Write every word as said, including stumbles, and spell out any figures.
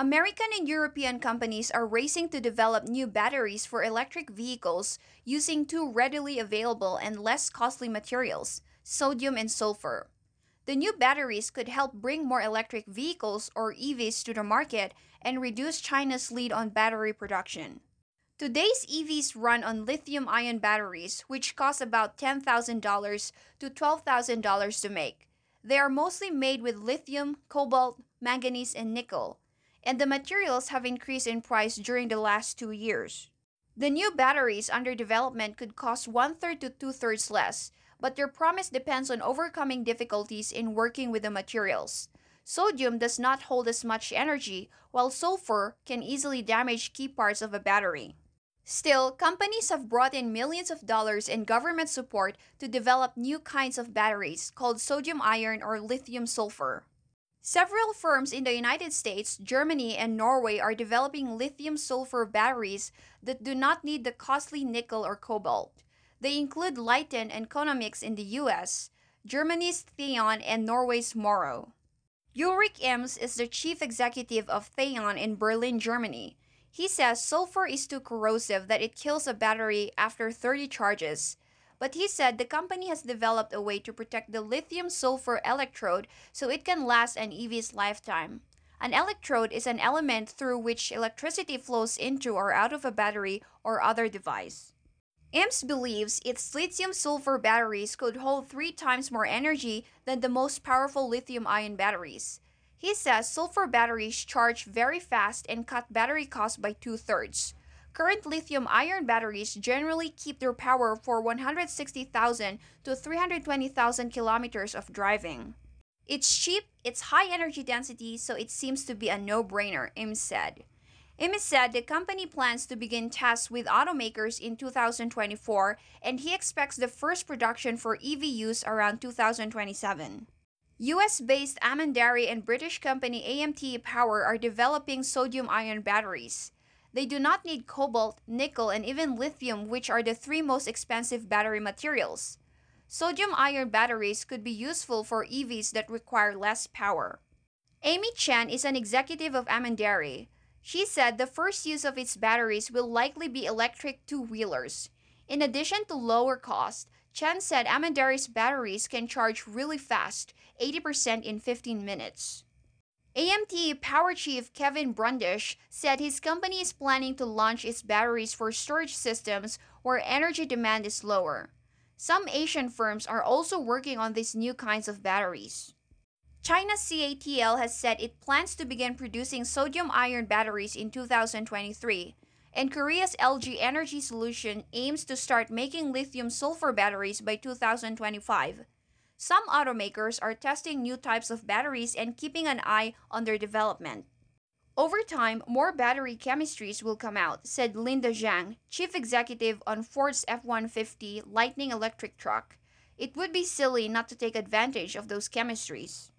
American and European companies are racing to develop new batteries for electric vehicles using two readily available and less costly materials, sodium and sulfur. The new batteries could help bring more electric vehicles or E Vs to the market and reduce China's lead on battery production. Today's E Vs run on lithium ion batteries, which cost about ten thousand dollars to twelve thousand dollars to make. They are mostly made with lithium, cobalt, manganese, and nickel, and the materials have increased in price during the last two years. The new batteries under development could cost one third to two thirds less, but their promise depends on overcoming difficulties in working with the materials. Sodium does not hold as much energy, while sulfur can easily damage key parts of a battery. Still, companies have brought in millions of dollars in government support to develop new kinds of batteries called sodium ion or lithium sulfur. Several firms in the United States, Germany, and Norway are developing lithium sulfur batteries that do not need the costly nickel or cobalt. They include Lyten and Konomix in the U S, Germany's Theon, and Norway's Morrow. Ulrich Ems is the chief executive of Theon in Berlin, Germany. He says sulfur is too corrosive that it kills a battery after thirty charges. But he said the company has developed a way to protect the lithium sulfur electrode so it can last an E V's lifetime. An electrode is an element through which electricity flows into or out of a battery or other device. Ems believes its lithium sulfur batteries could hold three times more energy than the most powerful lithium ion batteries. He says sulfur batteries charge very fast and cut battery costs by two thirds. Current lithium ion batteries generally keep their power for one hundred sixty thousand to three hundred twenty thousand kilometers of driving. It's cheap, it's high energy density, so it seems to be a no-brainer, Ems said. Ems said the company plans to begin tests with automakers in two thousand twenty-four, and he expects the first production for E V use around two thousand twenty-seven. U S-based Amandari and British company A M T Power are developing sodium-ion batteries. They do not need cobalt, nickel, and even lithium, which are the three most expensive battery materials. Sodium-ion batteries could be useful for E Vs that require less power. Amy Chen is an executive of Amandari. She said the first use of its batteries will likely be electric two-wheelers. In addition to lower cost, Chen said Amandari's batteries can charge really fast, eighty percent in fifteen minutes. A M T Power Chief Kevin Brundish said his company is planning to launch its batteries for storage systems where energy demand is lower. Some Asian firms are also working on these new kinds of batteries. China's C A T L has said it plans to begin producing sodium-ion batteries in two thousand twenty-three, and Korea's L G Energy Solution aims to start making lithium-sulfur batteries by two thousand twenty-five. Some automakers are testing new types of batteries and keeping an eye on their development. Over time, more battery chemistries will come out, said Linda Zhang, chief executive on Ford's F one fifty Lightning electric truck. It would be silly not to take advantage of those chemistries.